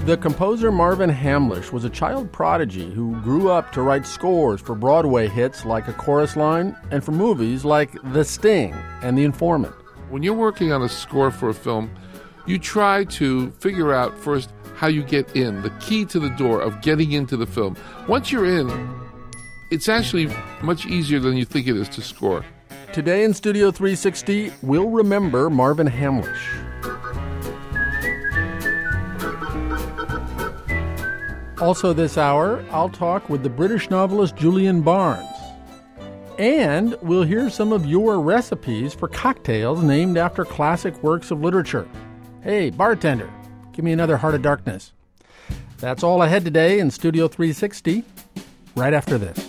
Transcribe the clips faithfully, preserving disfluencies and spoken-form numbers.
The composer Marvin Hamlisch was a child prodigy who grew up to write scores for Broadway hits like A Chorus Line and for movies like The Sting and The Informant. When you're working on a score for a film, you try to figure out first how you get in, the key to the door of getting into the film. Once you're in, it's actually much easier than you think it is to score. Today in Studio three sixty, we'll remember Marvin Hamlisch. Also this hour, I'll talk with the British novelist Julian Barnes. And we'll hear some of your recipes for cocktails named after classic works of literature. Hey, bartender, give me another Heart of Darkness. That's all ahead today in Studio three sixty, right after this.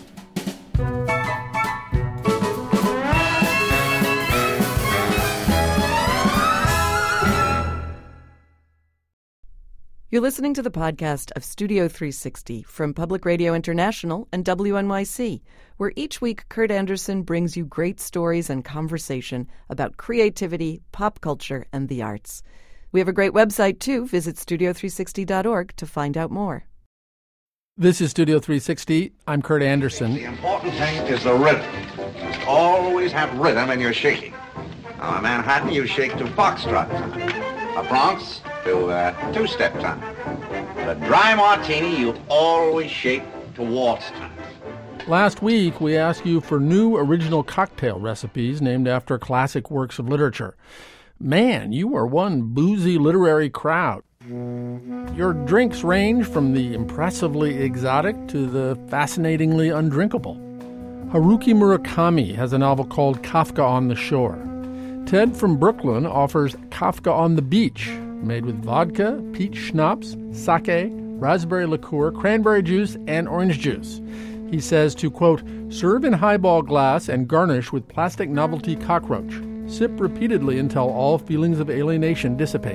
You're listening to the podcast of Studio three sixty from Public Radio International and W N Y C, where each week Kurt Andersen brings you great stories and conversation about creativity, pop culture, and the arts. We have a great website, too. Visit studio three sixty dot org to find out more. This is Studio three sixty. I'm Kurt Andersen. The important thing is the rhythm. You must always have rhythm in your shaking. Now, in Manhattan, you shake to foxtrot time. A Bronx to uh, two-step time. But a dry martini, you always shake to waltz time. Last week, we asked you for new original cocktail recipes named after classic works of literature. Man, you are one boozy literary crowd. Your drinks range from the impressively exotic to the fascinatingly undrinkable. Haruki Murakami has a novel called Kafka on the Shore. Ted from Brooklyn offers Kafka on the Beach, made with vodka, peach schnapps, sake, raspberry liqueur, cranberry juice, and orange juice. He says to, quote, serve in highball glass and garnish with plastic novelty cockroach. Sip repeatedly until all feelings of alienation dissipate.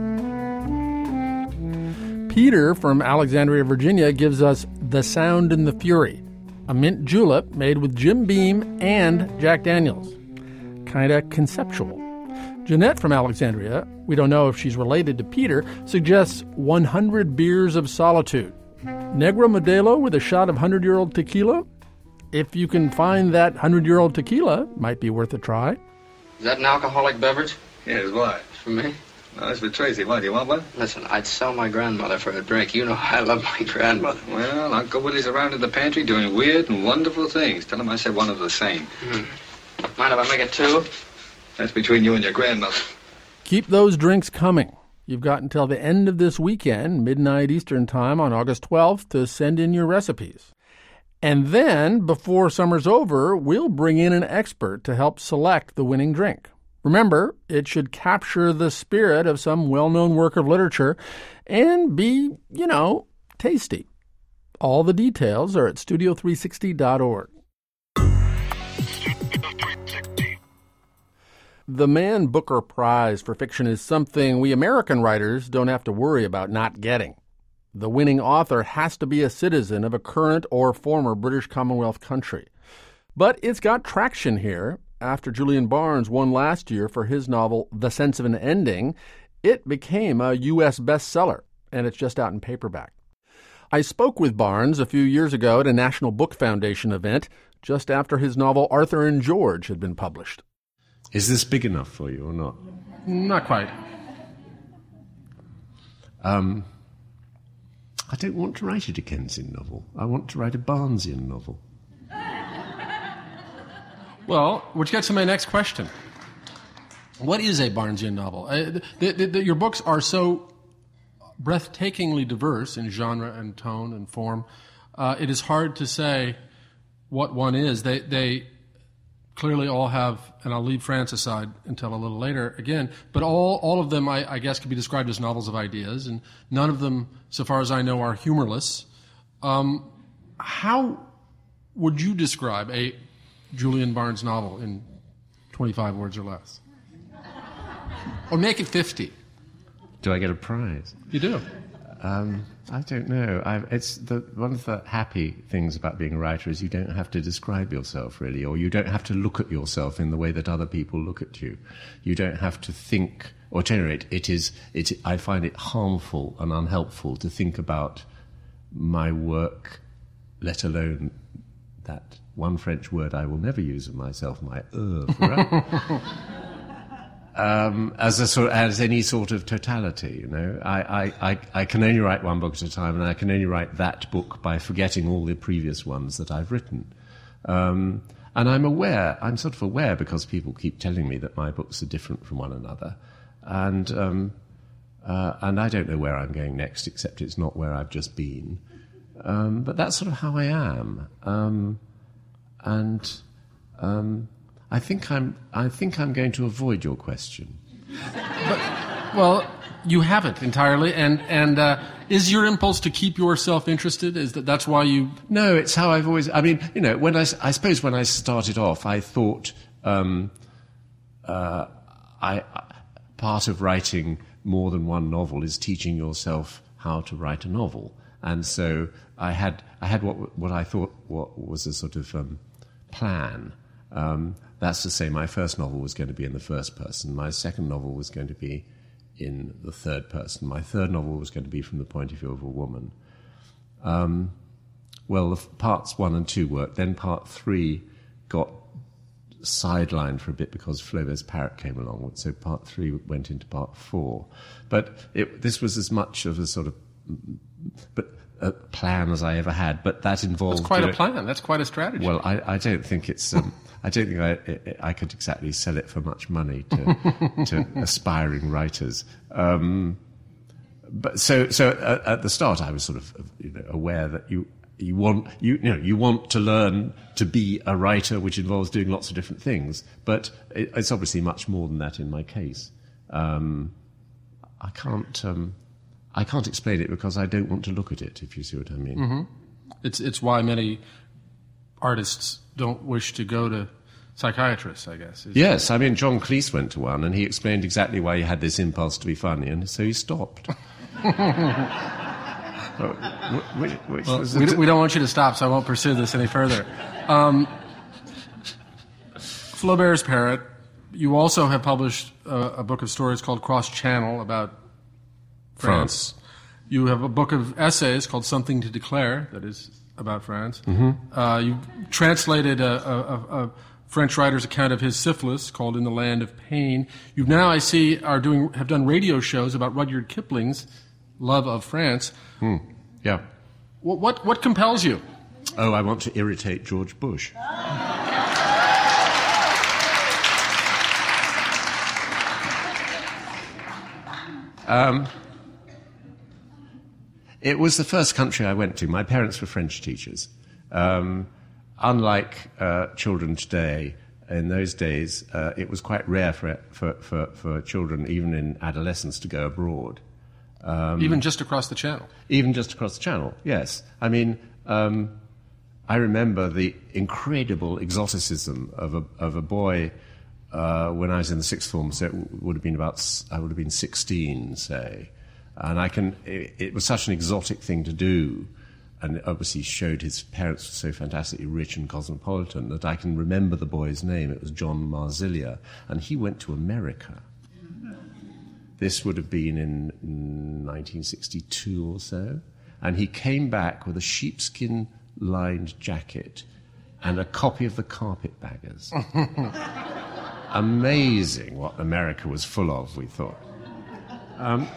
Peter from Alexandria, Virginia gives us The Sound and the Fury, a mint julep made with Jim Beam and Jack Daniels. Kinda conceptual. Jeanette from Alexandria, we don't know if she's related to Peter, suggests one hundred Beers of Solitude. Negra Modelo with a shot of hundred-year-old tequila? If you can find that hundred-year-old tequila, might be worth a try. Is that an alcoholic beverage? Yes, why? For me? No, that's for Tracy. Why, do you want one? Listen, I'd sell my grandmother for a drink. You know I love my grandmother. Well, Uncle Willie's around in the pantry doing weird and wonderful things. Tell him I said one of the same. Mm. Mind if I make it two? That's between you and your grandmother. Keep those drinks coming. You've got until the end of this weekend, midnight Eastern Time on August twelfth, to send in your recipes. And then, before summer's over, we'll bring in an expert to help select the winning drink. Remember, it should capture the spirit of some well-known work of literature and be, you know, tasty. All the details are at studio three sixty dot org. The Man Booker Prize for Fiction is something we American writers don't have to worry about not getting. The winning author has to be a citizen of a current or former British Commonwealth country. But it's got traction here. After Julian Barnes won last year for his novel The Sense of an Ending, it became a U S bestseller, and it's just out in paperback. I spoke with Barnes a few years ago at a National Book Foundation event, just after his novel Arthur and George had been published. Is this big enough for you or not? Not quite. Um, I don't want to write a Dickensian novel. I want to write a Barnesian novel. Well, which gets to my next question. What is a Barnesian novel? Uh, the, the, the, your books are so breathtakingly diverse in genre and tone and form. Uh, it is hard to say what one is. They, they clearly all have, and I'll leave France aside until a little later again, but all, all of them, I, I guess, could be described as novels of ideas, and none of them, so far as I know, are humorless. Um, how would you describe a Julian Barnes novel in twenty-five words or less? Or make it fifty. Do I get a prize? You do. Um, I don't know. I've, it's the, one of the happy things about being a writer is you don't have to describe yourself, really, or you don't have to look at yourself in the way that other people look at you. You don't have to think or at any rate, it is. It, I find it harmful and unhelpful to think about my work, let alone that one French word I will never use of myself, my oeuvre, um, as a sort, as any sort of totality. You know, I, I, I, I can only write one book at a time, and I can only write that book by forgetting all the previous ones that I've written. Um, and I'm aware, I'm sort of aware because people keep telling me that my books are different from one another. And um, uh, and I don't know where I'm going next, except it's not where I've just been. Um, but that's sort of how I am. Um, and um, I think I'm I think I'm going to avoid your question. But, well, you haven't entirely. And and uh, is your impulse to keep yourself interested? Is that that's why you? No, it's how I've always. I mean, you know, when I I suppose when I started off, I thought um, uh, I. Part of writing more than one novel is teaching yourself how to write a novel, and so I had I had what what I thought what was a sort of um, plan. Um, that's to say, my first novel was going to be in the first person. My second novel was going to be in the third person. My third novel was going to be from the point of view of a woman. Um, well, the parts one and two worked. Then part three got sidelined for a bit because Flaubert's Parrot came along, so part three went into part four. But it, this was as much of a sort of but a plan as I ever had. But that involved. That's quite you know, a plan. That's quite a strategy. Well, I, I don't think it's. Um, I don't think I, I could exactly sell it for much money to to aspiring writers. Um, but so so at, at the start, I was sort of you know, aware that you. You want you, you know you want to learn to be a writer, which involves doing lots of different things. But it, it's obviously much more than that in my case. Um, I can't um, I can't explain it because I don't want to look at it. If you see what I mean. Mm-hmm. It's it's why many artists don't wish to go to psychiatrists, I guess. Yes, I mean John Cleese went to one, and he explained exactly why he had this impulse to be funny, and so he stopped. Which, which well, was we, t- we don't want you to stop, so I won't pursue this any further. Um, Flaubert's Parrot. You also have published uh, a book of stories called Cross Channel about France. France. You have a book of essays called Something to Declare that is about France. Mm-hmm. Uh, you translated a, a, a French writer's account of his syphilis called In the Land of Pain. You now, I see, are doing have done radio shows about Rudyard Kipling's Love of France. Hmm. Yeah. What, what what compels you? Oh, I want to irritate George Bush. um, it was the first country I went to. My parents were French teachers. Um, unlike uh, children today, in those days, uh, it was quite rare for, for, for, for children, even in adolescence, to go abroad. Um, even just across the channel? Even just across the channel, yes. I mean, um, I remember the incredible exoticism of a, of a boy uh, when I was in the sixth form, so it would have been about, I would have been sixteen, say. And I can, it, it was such an exotic thing to do, and obviously showed his parents were so fantastically rich and cosmopolitan, that I can remember the boy's name. It was John Marzilia, and he went to America. This would have been in nineteen sixty-two or so. And he came back with a sheepskin-lined jacket and a copy of the Carpetbaggers. Amazing what America was full of, we thought. Um,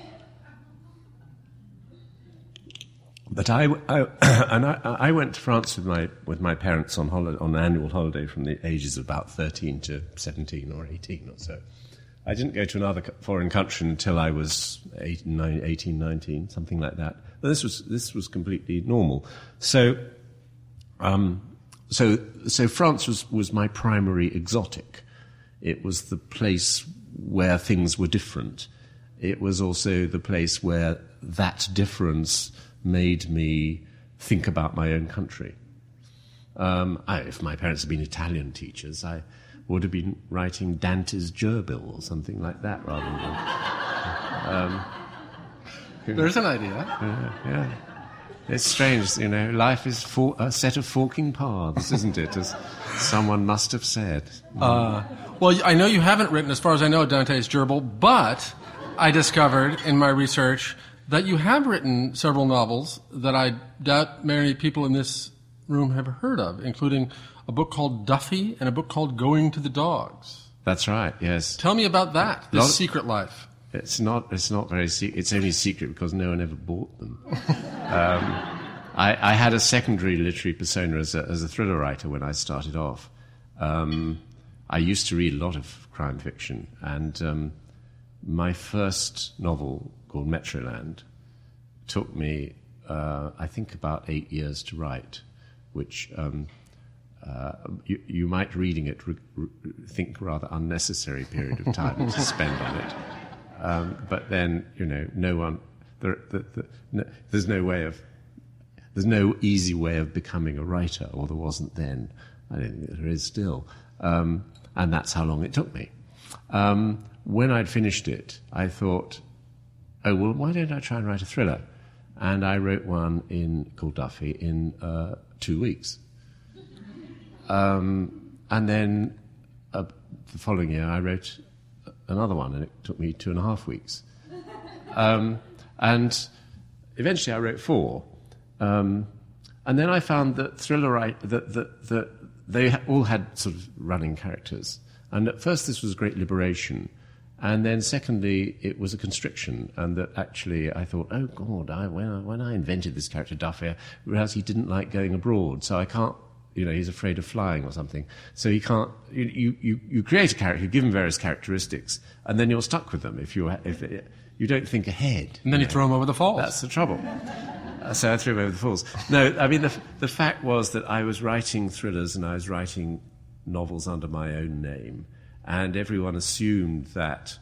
but I, I, and I, I went to France with my, with my parents on, holiday, on an annual holiday from the ages of about thirteen to seventeen or eighteen or so. I didn't go to another foreign country until I was eighteen, nineteen, something like that. But this was this was completely normal. So, um, so so France was, was my primary exotic. It was the place where things were different. It was also the place where that difference made me think about my own country. Um, I, if my parents had been Italian teachers, I would have been writing Dante's Gerbil or something like that rather than... Um, There's an idea. Yeah, yeah. It's strange, you know, life is for, a set of forking paths, isn't it, as someone must have said. Uh, well, I know you haven't written, as far as I know, Dante's Gerbil, but I discovered in my research that you have written several novels that I doubt many people in this room have heard of, including a book called Duffy and a book called Going to the Dogs. That's right, yes. Tell me about that, this Lot- secret life. It's not. It's not very. Se- it's only secret because no one ever bought them. um, I, I had a secondary literary persona as a, as a thriller writer when I started off. Um, I used to read a lot of crime fiction, and um, my first novel, called Metroland, took me, uh, I think, about eight years to write, which um, uh, you, you might, reading it, re- re- think rather unnecessary period of time to spend on it. Um, but then, you know, no one, there, the, the, no, there's no way of, there's no easy way of becoming a writer, or there wasn't then. I don't think there is still. Um, and that's how long it took me. Um, when I'd finished it, I thought, oh, well, why don't I try and write a thriller? And I wrote one in, called Duffy, in uh, two weeks. Um, and then uh, the following year, I wrote another one, and it took me two and a half weeks. Um, and eventually I wrote four. Um, and then I found that thriller write, that, that, that they all had sort of running characters. And at first this was a great liberation. And then secondly, it was a constriction. And that actually I thought, oh, God, I, when, I, when I invented this character, Duffy, I realized he didn't like going abroad. So I can't, you know, he's afraid of flying or something. So he can't, you, you, you create a character, you give him various characteristics, and then you're stuck with them if you if you don't think ahead. And then you, you know. throw him over the falls. That's the trouble. Uh, so I threw him over the falls. No, I mean, the, the fact was that I was writing thrillers and I was writing novels under my own name, and everyone assumed that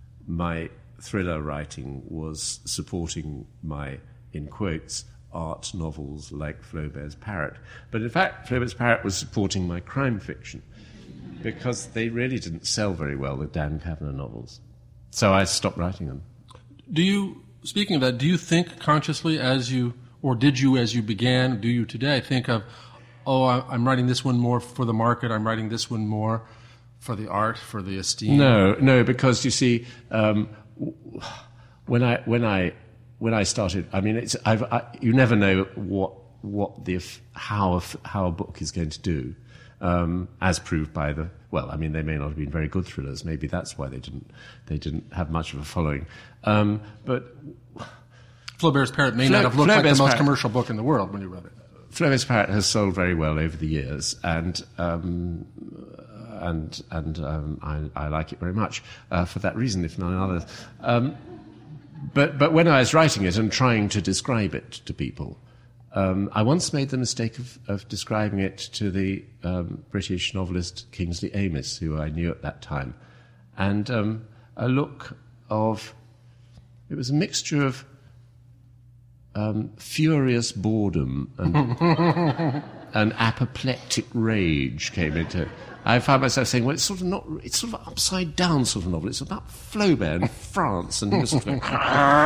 my thriller writing was supporting my, in quotes, art novels like Flaubert's Parrot. But in fact, Flaubert's Parrot was supporting my crime fiction because they really didn't sell very well, the Dan Kavanagh novels. So I stopped writing them. Do you, speaking of that, do you think consciously as you, or did you as you began, do you today think of, oh, I'm writing this one more for the market, I'm writing this one more for the art, for the esteem? No, no, because you see, um, when I, when I, When I started, I mean, it's, I've, I, you never know what, what the, how, a, how a book is going to do, um, as proved by the, well, I mean, they may not have been very good thrillers. Maybe that's why they didn't, they didn't have much of a following. Um, but Flaubert's Parrot may Fla- not have looked like the Flaubert's most Parrot. commercial book in the world when you read it. Flaubert's Parrot has sold very well over the years, and um, and and um, I, I like it very much uh, for that reason, if none other. Um, But but when I was writing it and trying to describe it to people, um, I once made the mistake of, of describing it to the um, British novelist Kingsley Amis, who I knew at that time, and um, a look of, it was a mixture of um, furious boredom and, and apoplectic rage came into it. I found myself saying, well, it's sort of not, it's sort of upside down sort of novel. It's about Flaubert in France, and he was sort of going,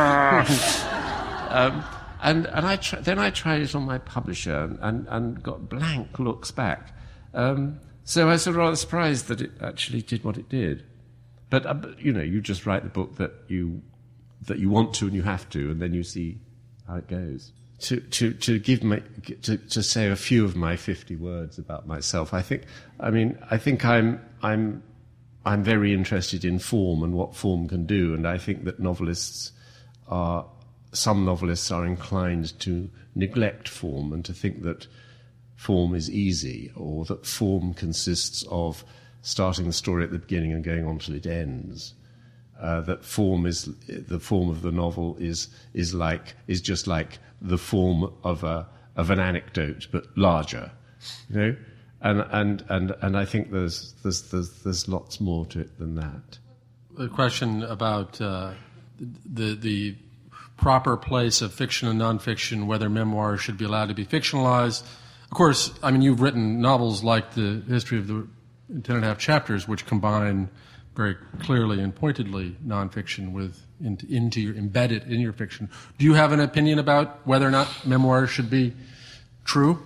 um, and, and I tr- then I tried it on my publisher and, and, and got blank looks back. Um, so I was sort of rather surprised that it actually did what it did. But, uh, you know, you just write the book that you, that you want to and you have to, and then you see how it goes. To, to, to give my, to, to say a few of my fifty words about myself, I think, I mean, I think I'm, I'm, I'm very interested in form and what form can do, and I think that novelists are, some novelists are inclined to neglect form and to think that form is easy, or that form consists of starting the story at the beginning and going on till it ends. Uh, that form is, the form of the novel is, is like, is just like the form of a, of an anecdote, but larger, you know? And, and, and, and I think there's, there's, there's, there's lots more to it than that. The question about uh, the, the proper place of fiction and nonfiction, whether memoirs should be allowed to be fictionalized. Of course, I mean, you've written novels like The History of the Ten and a Half Chapters, which combine very clearly and pointedly nonfiction with into, into your, embedded in your fiction. Do you have an opinion about whether or not memoirs should be true?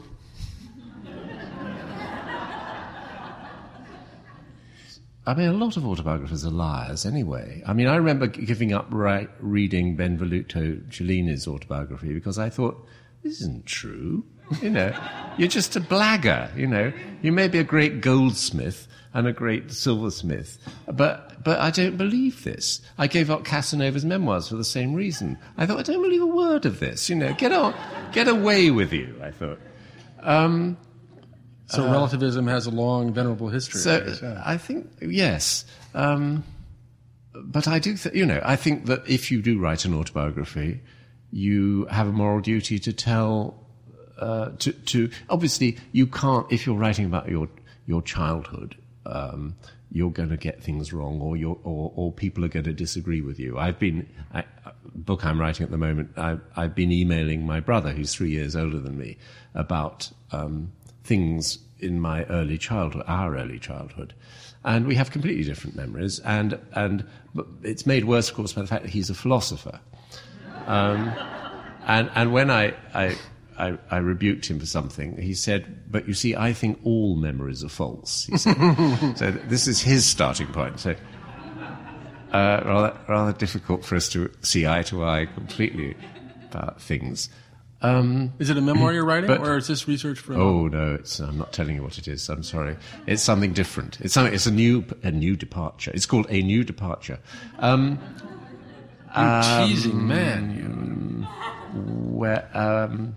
I mean, a lot of autobiographers are liars anyway. I mean, I remember giving up right, reading Benvenuto Cellini's autobiography because I thought, this isn't true. You know, you're just a blagger, you know. You may be a great goldsmith and a great silversmith, but but I don't believe this. I gave up Casanova's memoirs for the same reason. I thought, I don't believe a word of this, you know. Get on, get away with you, I thought. Um... So uh, relativism has a long, venerable history. So I, guess, yeah. I think, yes. Um, but I do, th- you know, I think that if you do write an autobiography, you have a moral duty to tell, uh, to, to, obviously you can't, if you're writing about your, your childhood, um, you're going to get things wrong or, you're, or, or people are going to disagree with you. I've been, I, book I'm writing at the moment, I've, I've been emailing my brother, who's three years older than me, about, um, things in my early childhood, our early childhood. And we have completely different memories. And, and it's made worse, of course, by the fact that he's a philosopher. Um, and, and when I, I, I, I rebuked him for something, he said, but you see, I think all memories are false, he said. So this is his starting point. So uh, rather, rather difficult for us to see eye to eye completely about things. Um, is it a memoir you're writing, but, or is this research for? Oh no, it's, I'm not telling you what it is. I'm sorry. It's something different. It's something. It's a new, a new departure. It's called A New Departure. Um, you um, teasing man. You. Where, um,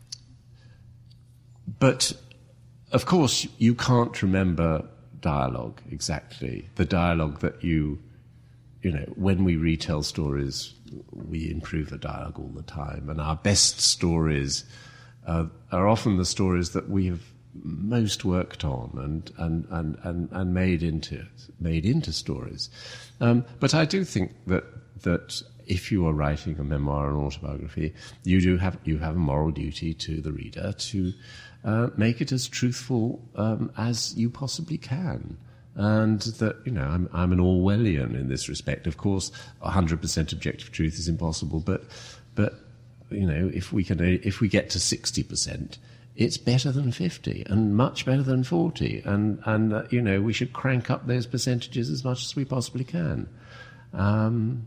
but of course, you can't remember dialogue exactly. The dialogue that you, you know, when we retell stories, we improve the dialogue all the time, and our best stories uh, are often the stories that we have most worked on and and, and, and, and made into made into stories. Um, but I do think that that if you are writing a memoir or an autobiography, you do have you have a moral duty to the reader to uh, make it as truthful um, as you possibly can. And that, you know, I'm, I'm an Orwellian in this respect. Of course, one hundred percent objective truth is impossible, but, but you know, if we can, if we get to sixty percent, it's better than fifty, and much better than forty. And, and uh, you know, we should crank up those percentages as much as we possibly can. Um,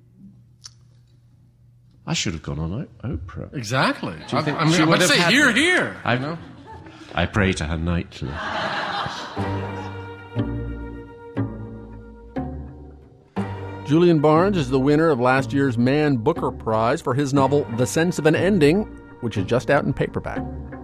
I should have gone on o- Oprah. Exactly. Do you think I, I mean, she I would would have say, had here, me? here. I, you know? I pray to her nightly. Julian Barnes is the winner of last year's Man Booker Prize for his novel The Sense of an Ending, which is just out in paperback.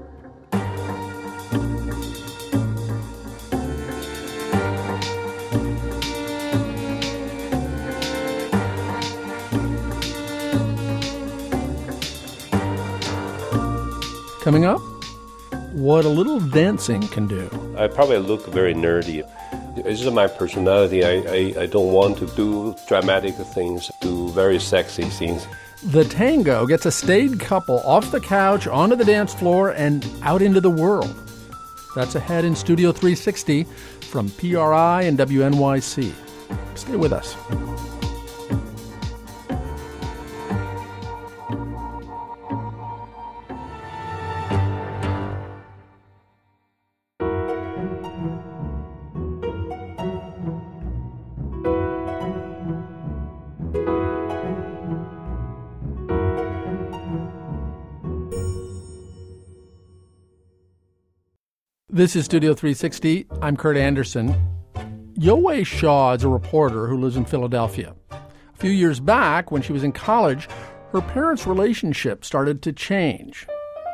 Coming up, what a little dancing can do. I probably look very nerdy. It's just my personality. I, I, I don't want to do dramatic things, do very sexy scenes. The tango gets a staid couple off the couch, onto the dance floor, and out into the world. That's ahead in Studio three sixty from P R I and W N Y C. Stay with us. This is Studio three sixty. I'm Kurt Anderson. Yowei Shaw is a reporter who lives in Philadelphia. A few years back, when she was in college, her parents' relationship started to change.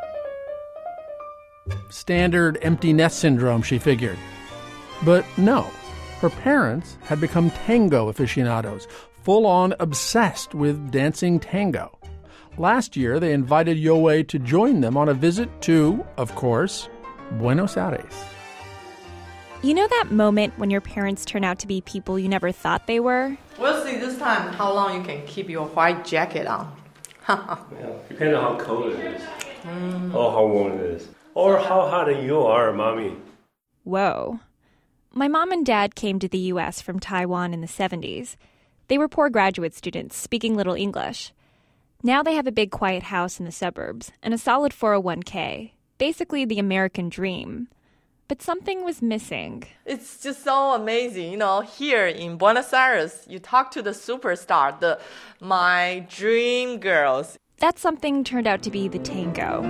Standard empty nest syndrome, she figured. But no, her parents had become tango aficionados, full-on obsessed with dancing tango. Last year, they invited Yowei to join them on a visit to, of course, Buenos Aires. You know that moment when your parents turn out to be people you never thought they were? We'll see this time how long you can keep your white jacket on. Yeah, depending on how cold it is, mm. or how warm it is, or how hot you are, Mommy. Whoa. My mom and dad came to the U S from Taiwan in the seventies. They were poor graduate students speaking little English. Now they have a big quiet house in the suburbs and a solid four oh one k, basically the American dream. But something was missing. It's just so amazing. You know, here in Buenos Aires, you talk to the superstar, the my dream girls. That something turned out to be the tango.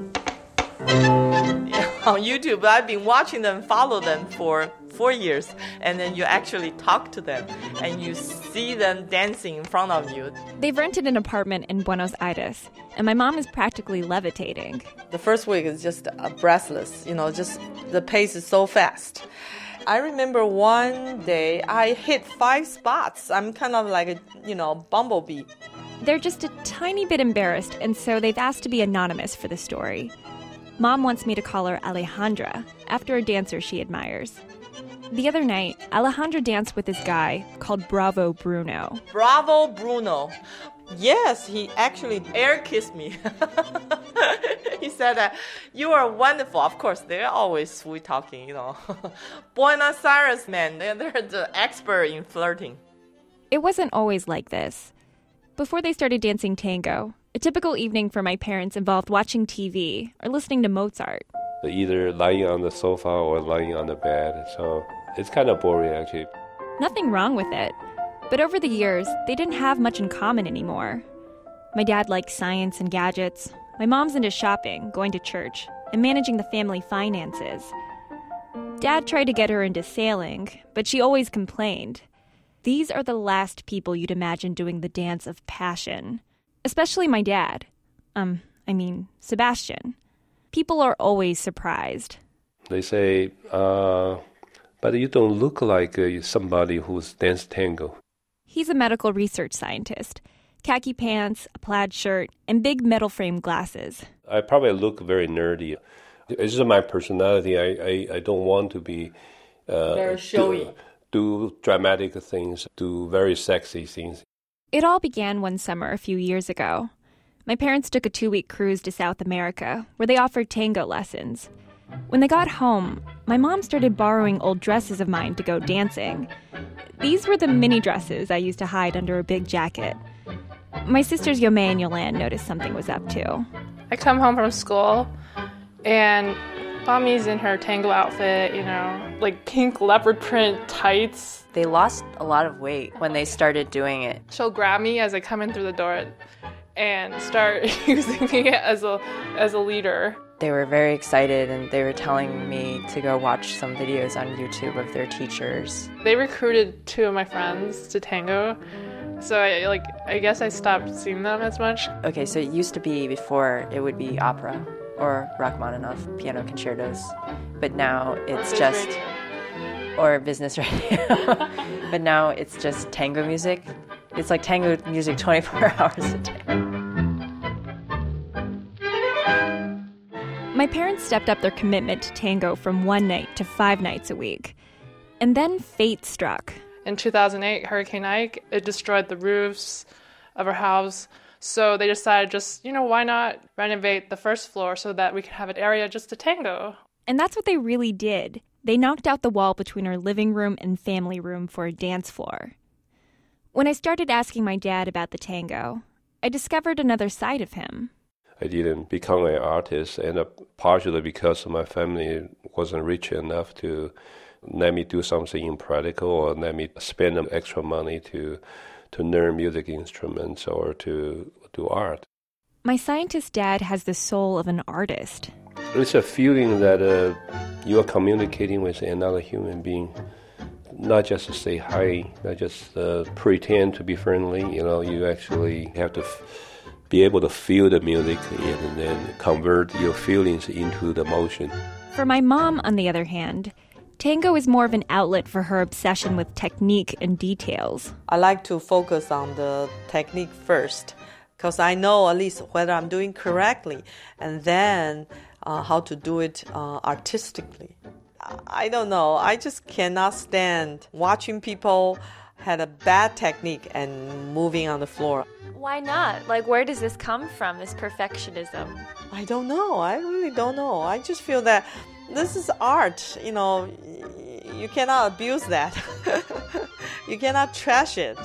Yeah, on YouTube, I've been watching them, follow them for four years, and then you actually talk to them, and you see them dancing in front of you. They've rented an apartment in Buenos Aires, and my mom is practically levitating. The first week is just uh, breathless, you know, just the pace is so fast. I remember one day I hit five spots. I'm kind of like a, you know, bumblebee. They're just a tiny bit embarrassed, and so they've asked to be anonymous for the story. Mom wants me to call her Alejandra, after a dancer she admires. The other night, Alejandra danced with this guy called Bravo Bruno. Bravo Bruno. Yes, he actually air kissed me. He said that you are wonderful. Of course, they're always sweet talking, you know. Buenos Aires men, they're, they're the expert in flirting. It wasn't always like this. Before they started dancing tango, a typical evening for my parents involved watching T V or listening to Mozart. Either lying on the sofa or lying on the bed, so it's kind of boring actually. Nothing wrong with it, but over the years, they didn't have much in common anymore. My dad likes science and gadgets. My mom's into shopping, going to church, and managing the family finances. Dad tried to get her into sailing, but she always complained. These are the last people you'd imagine doing the dance of passion. Especially my dad. Um, I mean, Sebastian. People are always surprised. They say, uh, but you don't look like uh, somebody who's danced tango. He's a medical research scientist. Khaki pants, a plaid shirt, and big metal frame glasses. I probably look very nerdy. It's just my personality. I, I, I don't want to be... Uh, very showy. Do, do dramatic things, do very sexy things. It all began one summer a few years ago. My parents took a two-week cruise to South America, where they offered tango lessons. When they got home, my mom started borrowing old dresses of mine to go dancing. These were the mini dresses I used to hide under a big jacket. My sisters Yome and Yolan noticed something was up too. I come home from school, and Mommy's in her tango outfit, you know, like pink leopard print tights. They lost a lot of weight when they started doing it. She'll grab me as I come in through the door and start using me as a as a leader. They were very excited, and they were telling me to go watch some videos on YouTube of their teachers. They recruited two of my friends to tango, so I like I guess I stopped seeing them as much. Okay, so it used to be before it would be opera or Rachmaninoff piano concertos, but now it's Business just radio. or business radio. But now it's just tango music. It's like tango music twenty-four hours a day. My parents stepped up their commitment to tango from one night to five nights a week. And then fate struck. In two thousand eight, Hurricane Ike, it destroyed the roofs of our house. So they decided just, you know, why not renovate the first floor so that we could have an area just to tango? And that's what they really did. They knocked out the wall between our living room and family room for a dance floor. When I started asking my dad about the tango, I discovered another side of him. I didn't become an artist, and uh, partially because my family wasn't rich enough to let me do something impractical or let me spend extra money to to learn music instruments or to do art. My scientist dad has the soul of an artist. It's a feeling that uh, you are communicating with another human being, not just to say hi, not just uh, pretend to be friendly. You know, you actually have to f- be able to feel the music and then convert your feelings into the motion. For my mom, on the other hand, tango is more of an outlet for her obsession with technique and details. I like to focus on the technique first, because I know at least whether I'm doing correctly, and then uh, how to do it uh, artistically. I don't know. I just cannot stand watching people had a bad technique and moving on the floor. Why not? Like, where does this come from, this perfectionism? I don't know. I really don't know. I just feel that this is art. You know, you cannot abuse that. You cannot trash it.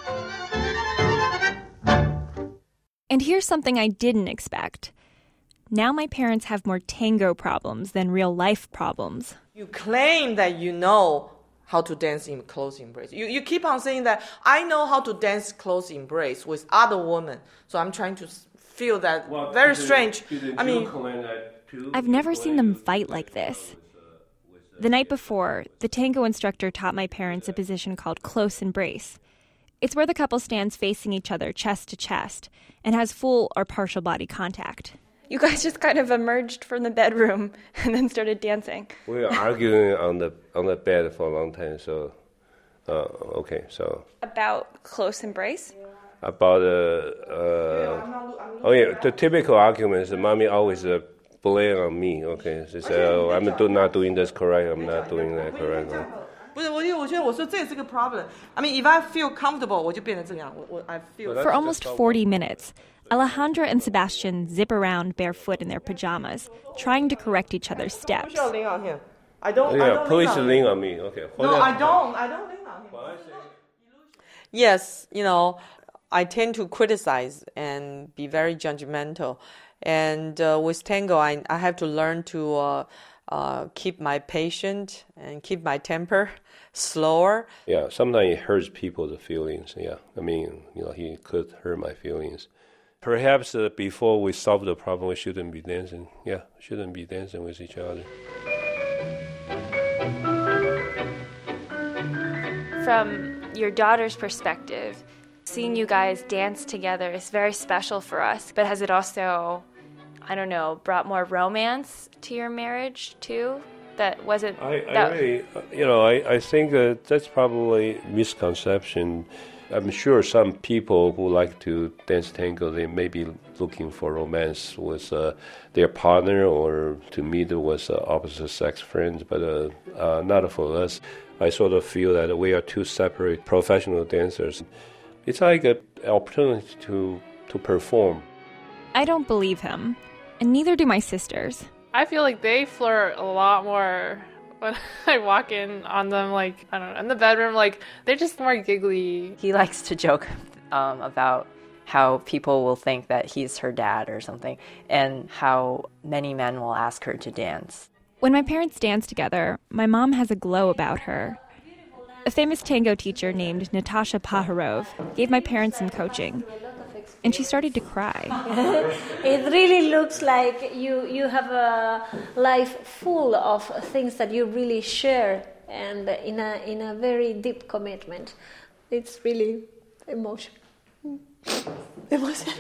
And here's something I didn't expect. Now my parents have more tango problems than real-life problems. You claim that you know how to dance in close embrace. You, you keep on saying that, I know how to dance close embrace with other women. So I'm trying to feel that well, very strange. I mean, I've never seen them fight like this. The night before, the tango instructor taught my parents a position called close embrace. It's where the couple stands facing each other chest to chest and has full or partial body contact. You guys just kind of emerged from the bedroom and then started dancing. We were arguing on the on the bed for a long time, so, uh, okay, so. About close embrace? About, uh, uh, oh yeah, the typical argument is mommy always uh, blame on me, okay. She said, oh, I'm do, not doing this correct, I'm not doing that correct. problem. I mean, if I feel comfortable, I feel. For almost forty minutes, Alejandra and Sebastian zip around barefoot in their pajamas, trying to correct each other's steps. I don't. Yeah, I don't please lean on me. Okay. No, I don't. I don't lean on him. Yes, you know, I tend to criticize and be very judgmental, and uh, with tango, I I have to learn to uh, uh, keep my patience and keep my temper slower. Yeah, sometimes it hurts people's feelings. Yeah, I mean, you know, he could hurt my feelings. Perhaps uh, before we solve the problem, we shouldn't be dancing. Yeah, shouldn't be dancing with each other. From your daughter's perspective, seeing you guys dance together is very special for us. But has it also, I don't know, brought more romance to your marriage too? That wasn't. I, that... I really, you know, I, I think uh, that's probably misconception. I'm sure some people who like to dance tango, they may be looking for romance with uh, their partner or to meet with uh, opposite sex friends, but uh, uh, not for us. I sort of feel that we are two separate professional dancers. It's like an opportunity to, to perform. I don't believe him, and neither do my sisters. I feel like they flirt a lot more when I walk in on them, like, I don't know, in the bedroom, like, they're just more giggly. He likes to joke um, about how people will think that he's her dad or something, and how many men will ask her to dance. When my parents dance together, my mom has a glow about her. A famous tango teacher named Natasha Paharov gave my parents some coaching, and she started to cry. It really looks like you, you have a life full of things that you really share, and in a in a very deep commitment. It's really emotional. Emotional.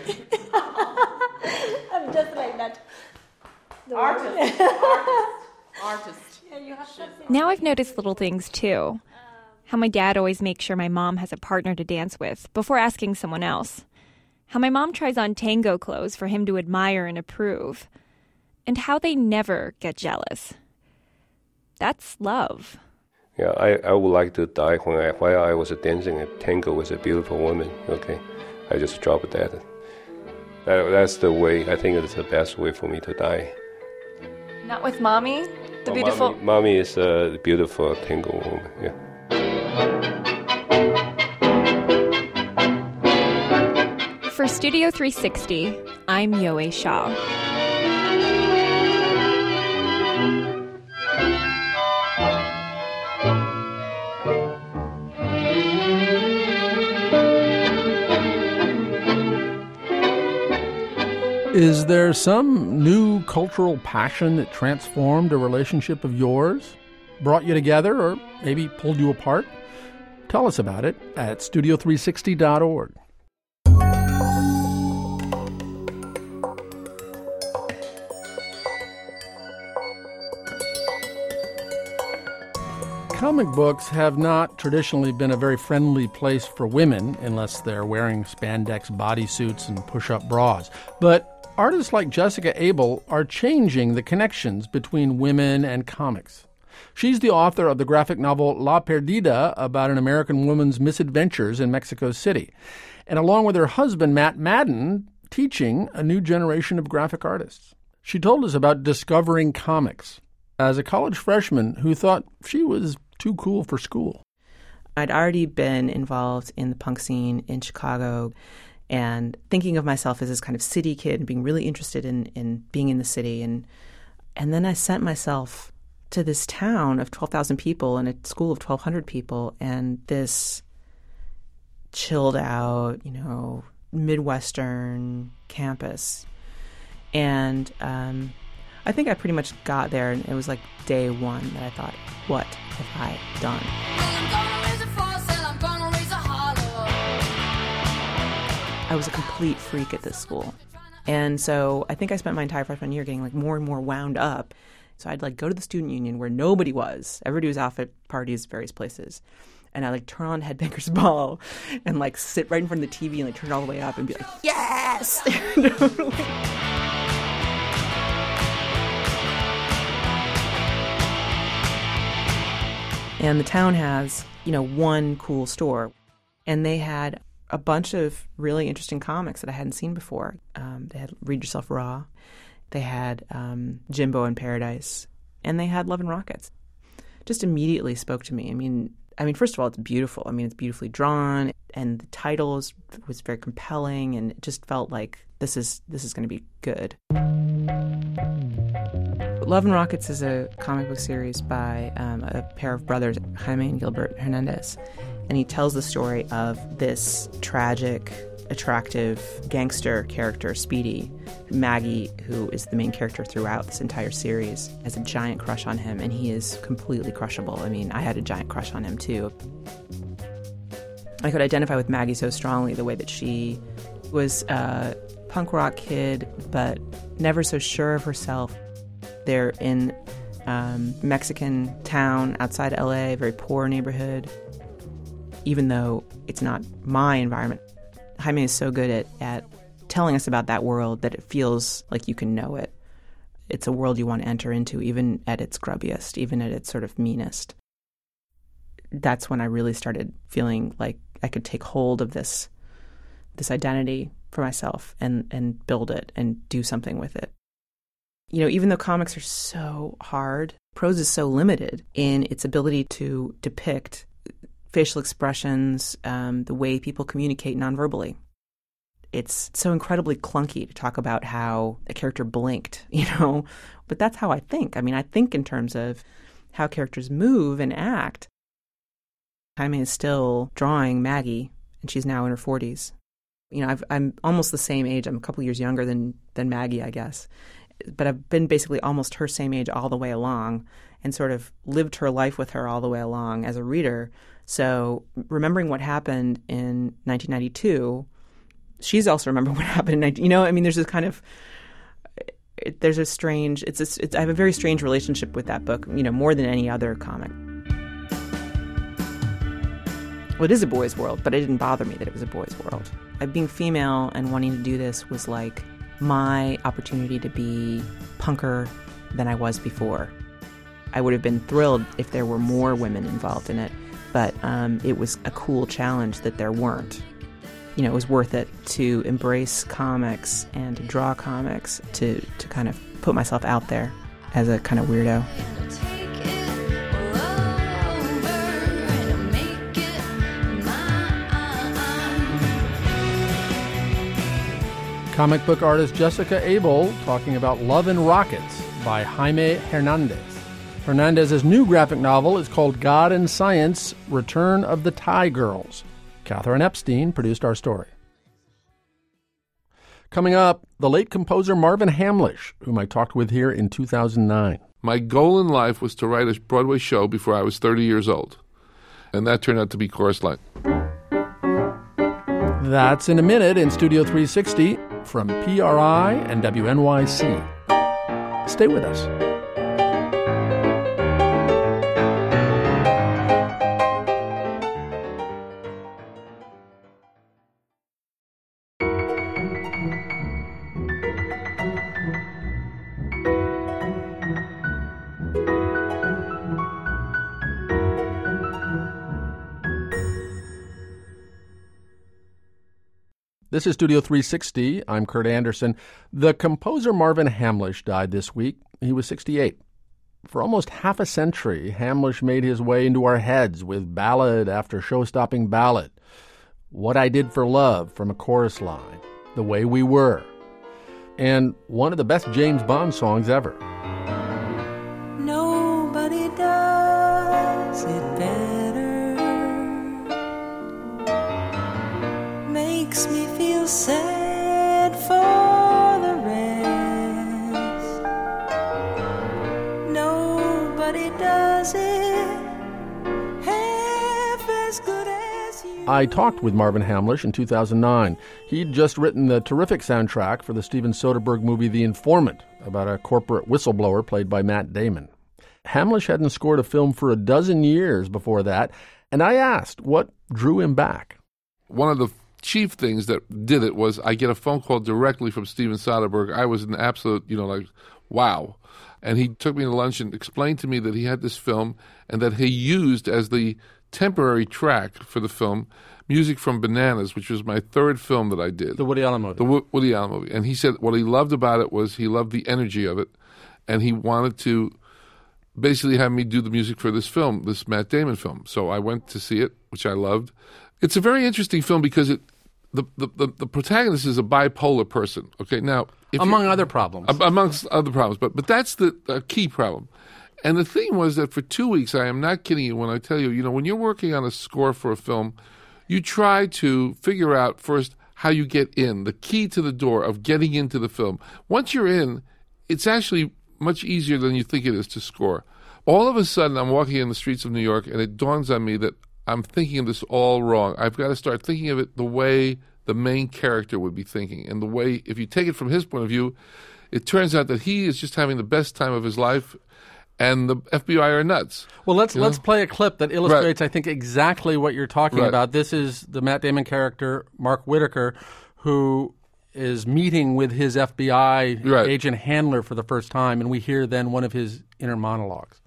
I'm just like that. Artist. Artist. Artist. Yeah, you have something. Now I've noticed little things too. How my dad always makes sure my mom has a partner to dance with before asking someone else. How my mom tries on tango clothes for him to admire and approve. And how they never get jealous. That's love. Yeah, I, I would like to die when I, while I was dancing a tango with a beautiful woman. Okay, I just dropped that. that. That's the way, I think it's the best way for me to die. Not with mommy? The well, beautiful... Mommy, mommy is a beautiful tango woman, yeah. For Studio three sixty, I'm Yowei Shaw. Is there some new cultural passion that transformed a relationship of yours, brought you together, or maybe pulled you apart? Tell us about it at studio three sixty dot org. Comic books have not traditionally been a very friendly place for women unless they're wearing spandex bodysuits and push-up bras. But artists like Jessica Abel are changing the connections between women and comics. She's the author of the graphic novel La Perdida about an American woman's misadventures in Mexico City. And along with her husband, Matt Madden, teaching a new generation of graphic artists. She told us about discovering comics as a college freshman who thought she was too cool for school. I'd already been involved in the punk scene in Chicago and thinking of myself as this kind of city kid and being really interested in, in being in the city. And and then I sent myself to this town of twelve thousand people and a school of twelve hundred people, and this chilled out, you know, Midwestern campus. And um, I think I pretty much got there, and it was like day one that I thought, what have I done? I was a complete freak at this school. And so I think I spent my entire freshman year getting like more and more wound up. So I'd like go to the student union where nobody was. Everybody was off at parties, various places. And I like turn on Headbangers Ball and like sit right in front of the T V and like turn it all the way up and be like, yes! And the town has, you know, one cool store. And they had a bunch of really interesting comics that I hadn't seen before. Um, they had Read Yourself Raw. They had um, Jimbo in Paradise. And they had Love and Rockets. Just immediately spoke to me. I mean, I mean, first of all, it's beautiful. I mean, it's beautifully drawn. And the title was, was very compelling. And it just felt like this is this is going to be good. Love and Rockets is a comic book series by um, a pair of brothers, Jaime and Gilbert Hernandez. And he tells the story of this tragic, attractive gangster character, Speedy. Maggie, who is the main character throughout this entire series, has a giant crush on him, and he is completely crushable. I mean, I had a giant crush on him, too. I could identify with Maggie so strongly, the way that she was a punk rock kid, but never so sure of herself. They're in um, Mexican town outside L A, very poor neighborhood. Even though it's not my environment, Jaime is so good at, at telling us about that world that it feels like you can know it. It's a world you want to enter into, even at its grubbiest, even at its sort of meanest. That's when I really started feeling like I could take hold of this this identity for myself and, and build it and do something with it. You know, even though comics are so hard, prose is so limited in its ability to depict facial expressions, um, the way people communicate nonverbally. It's so incredibly clunky to talk about how a character blinked, you know, but that's how I think. I mean, I think in terms of how characters move and act. Jaime is still drawing Maggie, and she's now in her forties. You know, I've, I'm almost the same age. I'm a couple years younger than, than Maggie, I guess. But I've been basically almost her same age all the way along and sort of lived her life with her all the way along as a reader. So remembering what happened in nineteen ninety-two, she's also remembering what happened in nineteen You know, I mean, there's this kind of, it, there's a strange, it's, a, it's I have a very strange relationship with that book, you know, more than any other comic. Well, it is a boy's world, but it didn't bother me that it was a boy's world. Uh, being female and wanting to do this was like my opportunity to be punker than I was before. I would have been thrilled if there were more women involved in it, but um, it was a cool challenge that there weren't. You know, it was worth it to embrace comics and to draw comics, to, to kind of put myself out there as a kind of weirdo. Comic book artist Jessica Abel talking about Love and Rockets by Jaime Hernandez. Hernandez's new graphic novel is called God and Science, Return of the Tie Girls. Catherine Epstein produced our story. Coming up, the late composer Marvin Hamlisch, whom I talked with here in two thousand nine. My goal in life was to write a Broadway show before I was thirty years old. And that turned out to be Chorus Line. That's in a minute in Studio three sixty from P R I and W N Y C. Stay with us. This is Studio three sixty. I'm Kurt Anderson. The composer Marvin Hamlisch died this week. He was sixty-eight. For almost half a century, Hamlisch made his way into our heads with ballad after show-stopping ballad. What I Did for Love from a chorus line, The Way We Were, and one of the best James Bond songs ever. Nobody does it better. Makes me feel sad for the rest. Nobody does it half as good as you. I talked with Marvin Hamlisch in two thousand nine. He'd just written the terrific soundtrack for the Steven Soderbergh movie The Informant, about a corporate whistleblower played by Matt Damon. Hamlisch hadn't scored a film for a dozen years before that, and I asked what drew him back. One of the chief things that did it was I get a phone call directly from Steven Soderbergh. I was an absolute, you know, like, wow. And he took me to lunch and explained to me that he had this film and that he used as the temporary track for the film music from Bananas, which was my third film that I did. The Woody Allen movie. The Wo- Woody Allen movie. And he said what he loved about it was he loved the energy of it, and he wanted to basically have me do the music for this film, this Matt Damon film. So I went to see it, which I loved. It's a very interesting film because it the the, the, the protagonist is a bipolar person. Okay, now if among you, other problems, amongst other problems, but but that's the uh, key problem. And the thing was that for two weeks, I am not kidding you when I tell you, you know, when you're working on a score for a film, you try to figure out first how you get in, the key to the door of getting into the film. Once you're in, it's actually much easier than you think it is to score. All of a sudden, I'm walking in the streets of New York, and it dawns on me that I'm thinking of this all wrong. I've got to start thinking of it the way the main character would be thinking. And the way, if you take it from his point of view, it turns out that he is just having the best time of his life, and the F B I are nuts. Well, let's you let's know? play a clip that illustrates, right. I think, exactly what you're talking right. about. This is the Matt Damon character, Mark Whitaker, who is meeting with his F B I right. agent handler for the first time, and we hear then one of his inner monologues.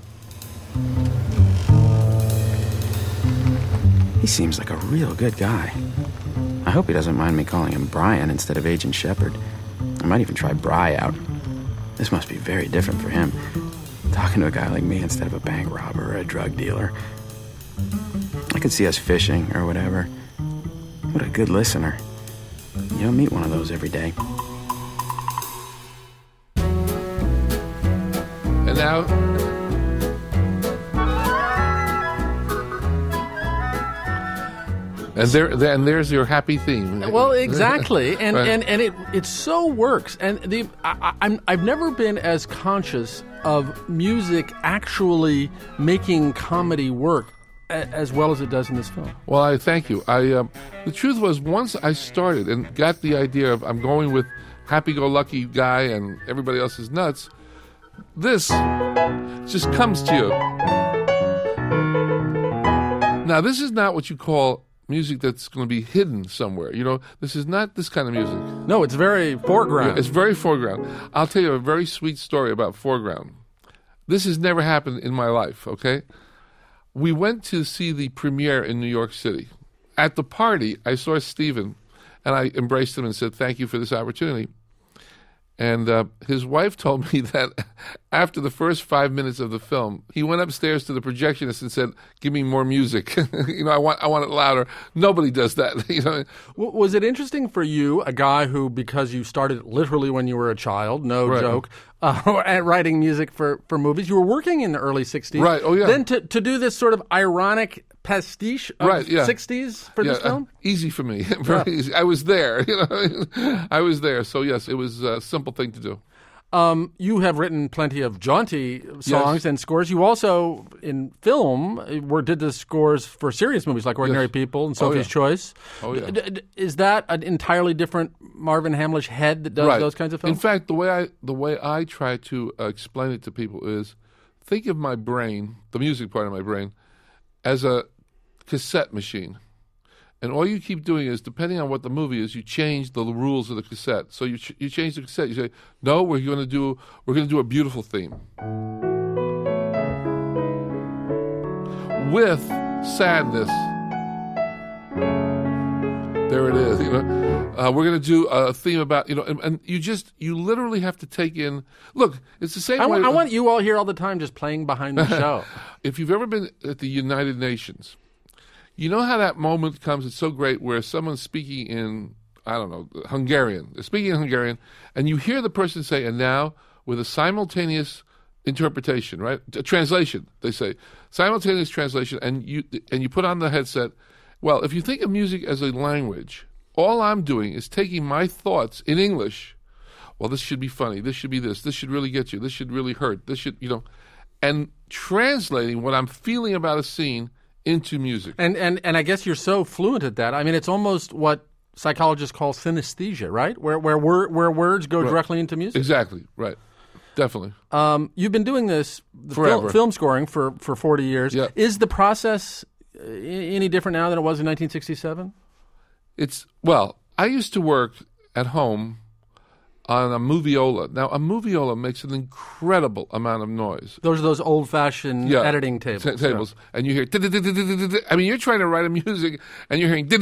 He seems like a real good guy. I hope he doesn't mind me calling him Brian instead of Agent Shepard. I might even try Bry out. This must be very different for him, talking to a guy like me instead of a bank robber or a drug dealer. I could see us fishing or whatever. What a good listener. You don't meet one of those every day. And now... And there, and there's your happy theme. Well, exactly, and right. and, and it it so works. And the I, I'm I've never been as conscious of music actually making comedy work a, as well as it does in this film. Well, I thank you. I um, the truth was, once I started and got the idea of I'm going with happy-go-lucky guy and everybody else is nuts, this just comes to you. Now, this is not what you call music that's going to be hidden somewhere. You know, this is not this kind of music. No, it's very foreground. It's very foreground. I'll tell you a very sweet story about foreground. This has never happened in my life, okay? We went to see the premiere in New York City. At the party, I saw Steven, and I embraced him and said, thank you for this opportunity. And uh, his wife told me that after the first five minutes of the film, he went upstairs to the projectionist and said, "Give me more music. you know, I want, I want it louder." Nobody does that. you know. Was it interesting for you, a guy who, because you started literally when you were a child, no right. joke, uh, at writing music for, for movies, you were working in the early sixties, right? Oh yeah. Then to to do this sort of ironic pastiche of right, yeah. sixties for yeah, this film? Uh, easy for me. Very yeah. easy. I was there. You know, I was there. So yes, it was a simple thing to do. Um, you have written plenty of jaunty songs yes. and scores. You also, in film, were did the scores for serious movies like Ordinary yes. People and oh, Sophie's yeah. Choice. Oh yeah. D- d- is that an entirely different Marvin Hamlisch head that does right. those kinds of films? In fact, the way I the way I try to uh, explain it to people is, think of my brain, the music part of my brain, as a cassette machine. And all you keep doing is, depending on what the movie is, you change the rules of the cassette. So you ch- you change the cassette. You say, "No, we're going to do we're going to do a beautiful theme with sadness." There it is. You know, uh, we're going to do a theme about, you know, and, and you just, you literally have to take in, look, it's the same I way. want, I want you all here all the time just playing behind the show. If you've ever been at the United Nations, you know how that moment comes, it's so great, where someone's speaking in, I don't know, Hungarian. They're speaking in Hungarian, and you hear the person say, and now, with a simultaneous interpretation, right? A translation, they say. Simultaneous translation, and you and you put on the headset. Well, if you think of music as a language, all I'm doing is taking my thoughts in English. Well, this should be funny. This should be this. This should really get you. This should really hurt. This should, you know, and translating what I'm feeling about a scene into music. And and and I guess you're so fluent at that. I mean, it's almost what psychologists call synesthesia, right? Where where wor- where words go Right. directly into music. Exactly. Right. Definitely. Um, you've been doing this the Forever. Film, film scoring for, for forty years. Yeah. Is the process uh, any different now than it was in nineteen sixty-seven? It's, well, I used to work at home on a moviola. Now, a moviola makes an incredible amount of noise. Those are those old-fashioned Yeah. editing tables. Ta- tables. And you hear, I mean, you're trying to write a music, and you're hearing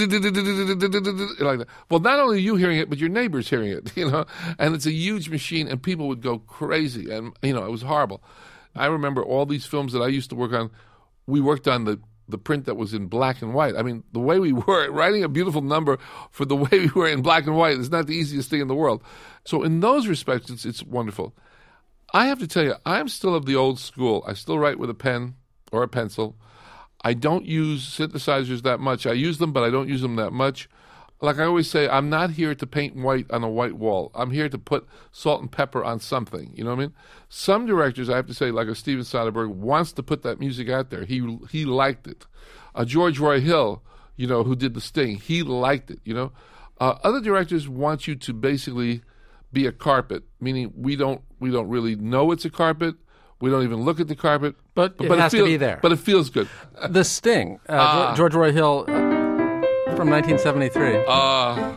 like that. Well, not only are you hearing it, but your neighbor's hearing it, you know? And it's a huge machine, and people would go crazy. And, you know, it was horrible. I remember all these films that I used to work on, we worked on the the print that was in black and white. I mean, the way we were, writing a beautiful number for the way we were in black and white is not the easiest thing in the world. So in those respects, it's, it's wonderful. I have to tell you, I'm still of the old school. I still write with a pen or a pencil. I don't use synthesizers that much. I use them, but I don't use them that much. Like I always say, I'm not here to paint white on a white wall. I'm here to put salt and pepper on something. You know what I mean? Some directors, I have to say, like a Steven Soderbergh, wants to put that music out there. He he liked it. Uh, George Roy Hill, you know, who did The Sting, he liked it, you know. Uh, other directors want you to basically be a carpet, meaning we don't we don't really know it's a carpet. We don't even look at the carpet. But it has to feels, be there. But it feels good. The Sting, uh, Ah. George Roy Hill, uh, from nineteen seventy-three. Uh,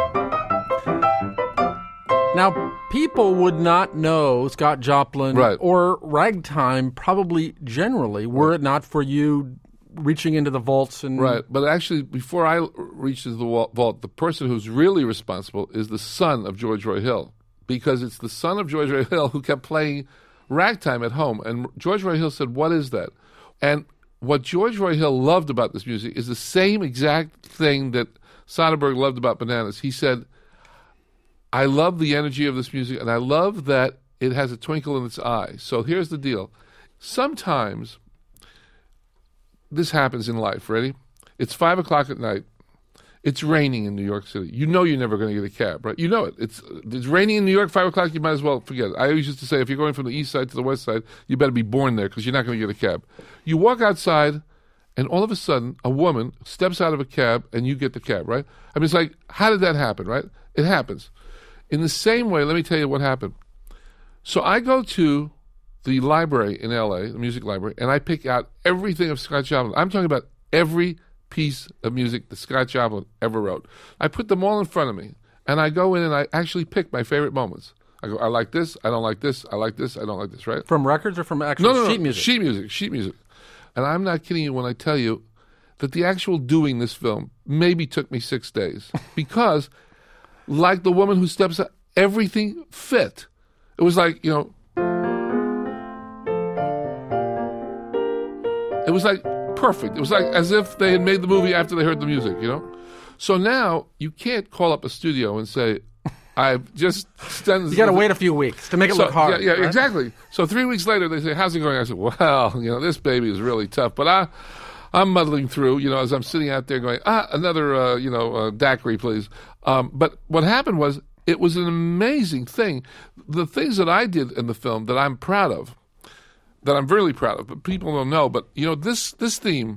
Now, people would not know Scott Joplin Right. or ragtime, probably generally, were it not for you reaching into the vaults and Right, but actually, before I reached into the wa- vault, the person who's really responsible is the son of George Roy Hill, because it's the son of George Roy Hill who kept playing ragtime at home. And George Roy Hill said, "What is that?" And what George Roy Hill loved about this music is the same exact thing that Soderbergh loved about Bananas. He said, "I love the energy of this music, and I love that it has a twinkle in its eye." So here's the deal. Sometimes this happens in life, ready? It's five o'clock at night. It's raining in New York City. You know you're never going to get a cab, right? You know it. It's it's raining in New York, five o'clock, you might as well forget it. I always used to say, if you're going from the east side to the west side, you better be born there because you're not going to get a cab. You walk outside, and all of a sudden, a woman steps out of a cab, and you get the cab, right? I mean, it's like, how did that happen, right? It happens. In the same way, let me tell you what happened. So I go to the library in L A, the music library, and I pick out everything of Scott Joplin. I'm talking about every piece of music that Scott Joplin ever wrote. I put them all in front of me, and I go in and I actually pick my favorite moments. I go, I like this, I don't like this, I like this, I don't like this, right? From records or from actual no, no, no, sheet music? Sheet music, sheet music. And I'm not kidding you when I tell you that the actual doing this film maybe took me six days because, like the woman who steps out, everything fit. It was like, you know, it was like perfect. It was like as if they had made the movie after they heard the music, you know? So now you can't call up a studio and say, I've just done this. You got to wait a few weeks to make it So, look hard. Yeah, yeah right? exactly. So three weeks later, they say, how's it going? I said, well, you know, this baby is really tough, but I, I'm muddling through, you know, as I'm sitting out there going, ah, another, uh, you know, uh, daiquiri, please. Um, but what happened was, it was an amazing thing. The things that I did in the film that I'm proud of, that I'm really proud of, but people don't know, but, you know, this this theme.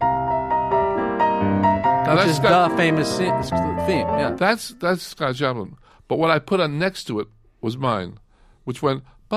Now Which is Scott, the famous se- theme, yeah. That's, that's Scott Joplin. But what I put on next to it was mine, which went, ba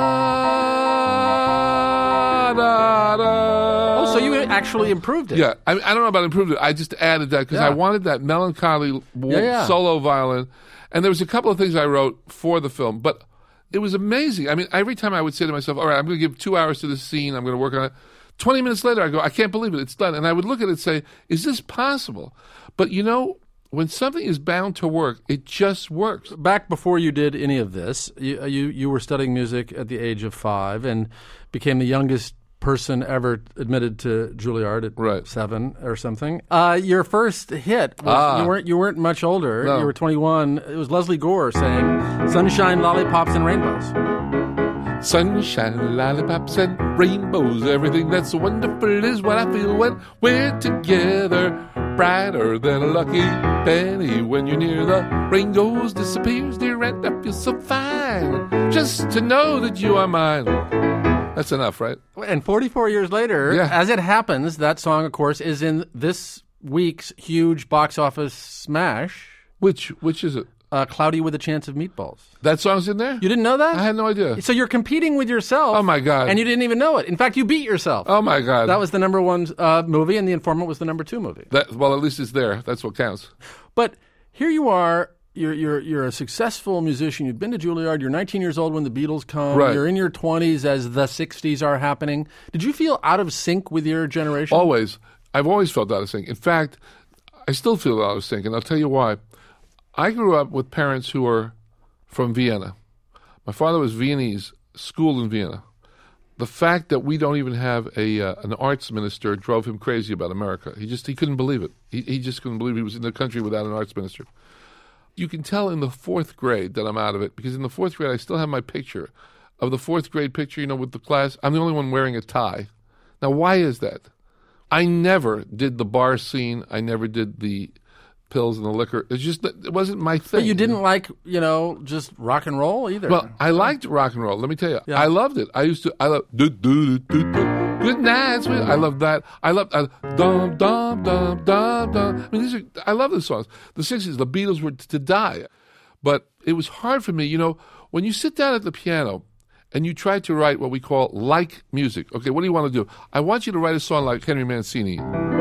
da da. Oh, so you actually improved it. Yeah, I, I don't know about improved it. I just added that because Yeah. I wanted that melancholy w- Yeah, yeah. solo violin. And there was a couple of things I wrote for the film, but it was amazing. I mean, every time I would say to myself, all right, I'm going to give two hours to this scene. I'm going to work on it. twenty minutes later, I go, I can't believe it. It's done. And I would look at it and say, is this possible? But you know, when something is bound to work, it just works. Back before you did any of this, you you, you were studying music at the age of five and became the youngest person ever admitted to Juilliard at right. seven or something. Uh, your first hit, was, ah. you weren't you weren't much older. No. You were twenty-one. It was Leslie Gore saying, "Sunshine, lollipops, and rainbows." Sunshine, lollipops, and rainbows. Everything that's wonderful is what I feel when we're together. Brighter than a lucky penny when you're near. The rain goes, disappears, dear, and I feel so fine. Just to know that you are mine. That's enough, right? And forty-four years later, yeah. as it happens, that song, of course, is in this week's huge box office smash. Which which is it? Uh, Cloudy with a Chance of Meatballs. That song's in there? You didn't know that? I had no idea. So you're competing with yourself. Oh, my God. And you didn't even know it. In fact, you beat yourself. Oh, my God. That was the number one uh, movie, and The Informant was the number two movie. That, well, at least it's there. That's what counts. But here you are. You're you're you're a successful musician. You've been to Juilliard. You're nineteen years old when the Beatles come. Right. You're in your twenties as the sixties are happening. Did you feel out of sync with your generation? Always. I've always felt out of sync. In fact, I still feel out of sync, and I'll tell you why. I grew up with parents who were from Vienna. My father was Viennese, schooled in Vienna. The fact that we don't even have a uh, an arts minister drove him crazy about America. He just he couldn't believe it. He he just couldn't believe he was in the country without an arts minister. You can tell in the fourth grade that I'm out of it, because in the fourth grade I still have my picture of the fourth grade picture, you know, with the class. I'm the only one wearing a tie. Now, why is that? I never did the bar scene. I never did the pills and the liquor. It's just that it wasn't my thing. But you didn't like, you know, just rock and roll either. Well, I liked rock and roll. Let me tell you, Yeah. I loved it. I used to. I love do do do do do. Good night, sweet. I love that. I love I, dum dum dum dum dum. I mean, these are. I love those songs. The sixties, the Beatles were t- to die, but it was hard for me. You know, when you sit down at the piano and you try to write what we call like music. Okay, what do you want to do? I want you to write a song like Henry Mancini.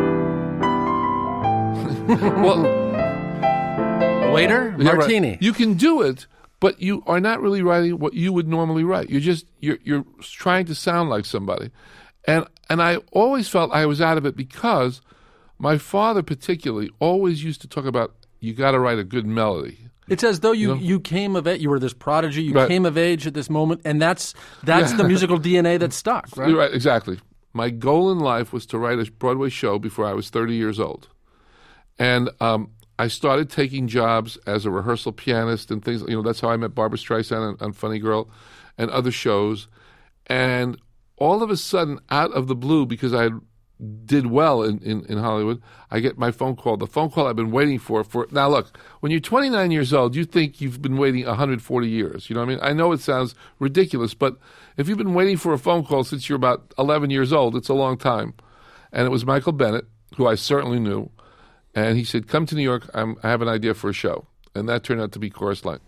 well. Waiter, Yeah, right. martini. You can do it, but you are not really writing what you would normally write. You're just you're you're trying to sound like somebody, and and I always felt I was out of it because my father particularly always used to talk about you got to write a good melody. It's as though you, You know? you came of age. You were this prodigy. You Right. came of age at this moment, and that's that's Yeah. the musical D N A that stuck. Right? You're right, exactly. My goal in life was to write a Broadway show before I was thirty years old, and um, I started taking jobs as a rehearsal pianist and things. You know, that's how I met Barbra Streisand on, on Funny Girl and other shows. And all of a sudden, out of the blue, because I did well in, in, in Hollywood, I get my phone call. The phone call I've been waiting for. for Now, look, when you're twenty-nine years old, you think you've been waiting one hundred forty years. You know what I mean? I know it sounds ridiculous, but if you've been waiting for a phone call since you're about eleven years old, it's a long time. And it was Michael Bennett, who I certainly knew. And he said, come to New York, I'm, I have an idea for a show. And that turned out to be Chorus Line.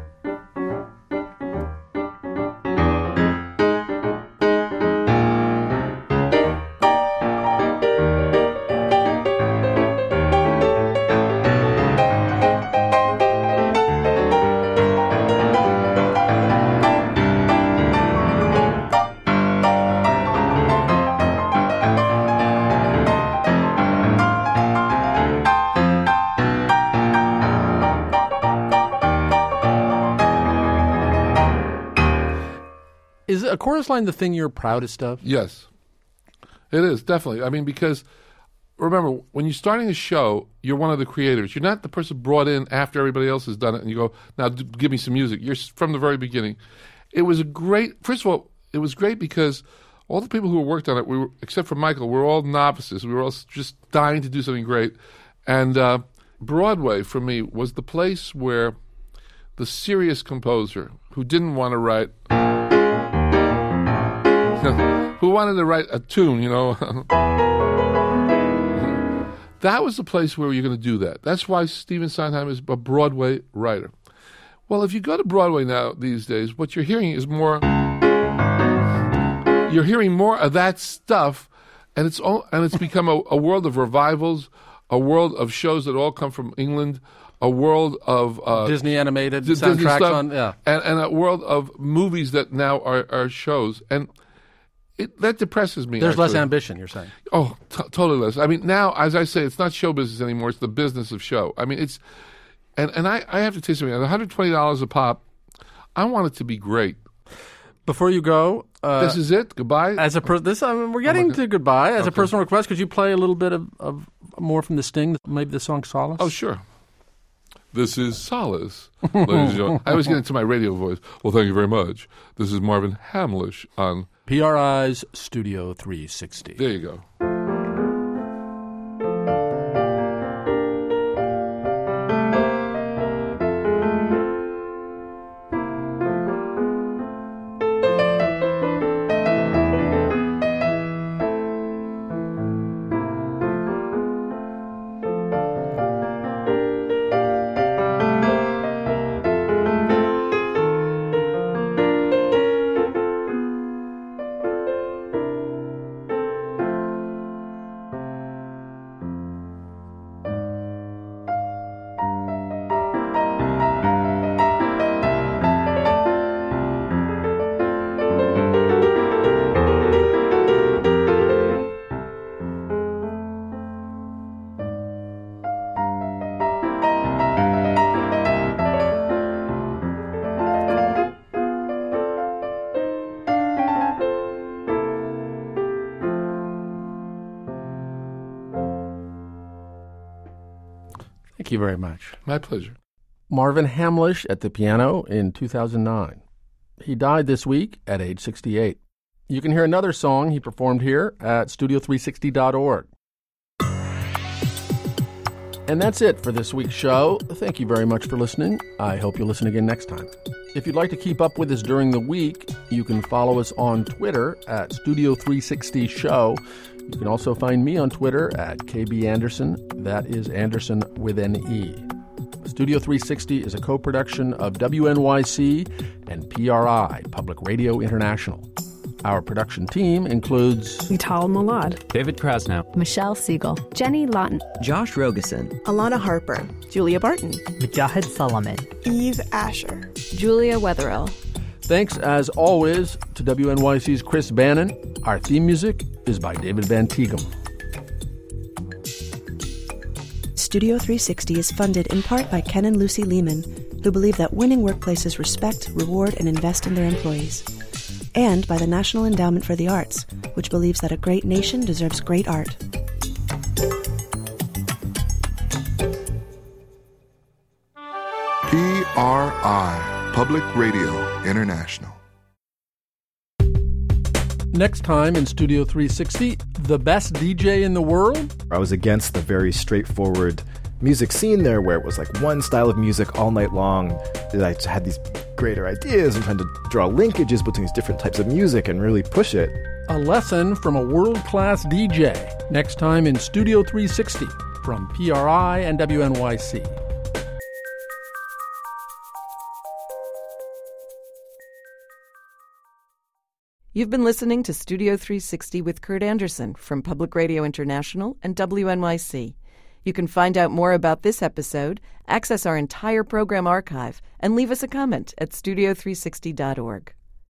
Is a chorus line the thing you're proudest of? Yes, it is, definitely. I mean, because remember, when you're starting a show, you're one of the creators. You're not the person brought in after everybody else has done it and you go, now d- give me some music. You're s- from the very beginning. It was a great, first of all, it was great because all the people who worked on it, we were, except for Michael, we were all novices. We were all s- just dying to do something great. And uh, Broadway, for me, was the place where the serious composer who didn't want to write... who wanted to write a tune, you know. That was the place where you're going to do that. That's why Stephen Sondheim is a Broadway writer. Well, if you go to Broadway now these days, what you're hearing is more, you're hearing more of that stuff, and it's all, and it's become a, a world of revivals, a world of shows that all come from England, a world of uh, Disney animated Disney soundtracks stuff, on, yeah. and, and a world of movies that now are, are shows. And it, that depresses me. There's less actually. ambition, you're saying. Oh, t- totally less. I mean, now, as I say, it's not show business anymore. It's the business of show. I mean, it's, and, and I, I have to tell you something. At one hundred twenty dollars a pop, I want it to be great. Before you go, uh, this is it. Goodbye. As a per- this, I mean, we're getting okay. to goodbye. As Okay. a personal request, could you play a little bit of, of more from the Sting? Maybe the song "Solace." Oh, sure. This is Solace, ladies and gentlemen. I always get into my radio voice. Well, thank you very much. This is Marvin Hamlish on P R I's Studio three sixty. There you go. Thank you very much. My pleasure. Marvin Hamlish at the piano in two thousand nine. He died this week at age sixty-eight. You can hear another song he performed here at studio three sixty dot org. And that's it for this week's show. Thank you very much for listening. I hope you'll listen again next time. If you'd like to keep up with us during the week, you can follow us on Twitter at Studio three sixty Show. You can also find me on Twitter at K B Anderson. That is Anderson with an E. Studio three sixty is a co-production of W N Y C and P R I, Public Radio International. Our production team includes Vital Malad, David Krasnow, Michelle Siegel, Jenny Lawton, Josh Rogeson, Alana Harper, Julia Barton, Mujahid Solomon, Eve Asher, Julia Wetherill. Thanks, as always, to W N Y C's Chris Bannon. Our theme music is by David Van Tighem. Studio three sixty is funded in part by Ken and Lucy Lehman, who believe that winning workplaces respect, reward, and invest in their employees. And by the National Endowment for the Arts, which believes that a great nation deserves great art. P R I, Public Radio International. Next time in Studio three sixty, the best D J in the world? I was against the very straightforward music scene there where it was like one style of music all night long. I had these greater ideas and trying to draw linkages between these different types of music and really push it. A lesson from a world-class D J. Next time in Studio three sixty from P R I and W N Y C. You've been listening to Studio three sixty with Kurt Anderson from Public Radio International and W N Y C. You can find out more about this episode, access our entire program archive, and leave us a comment at studio three sixty dot org.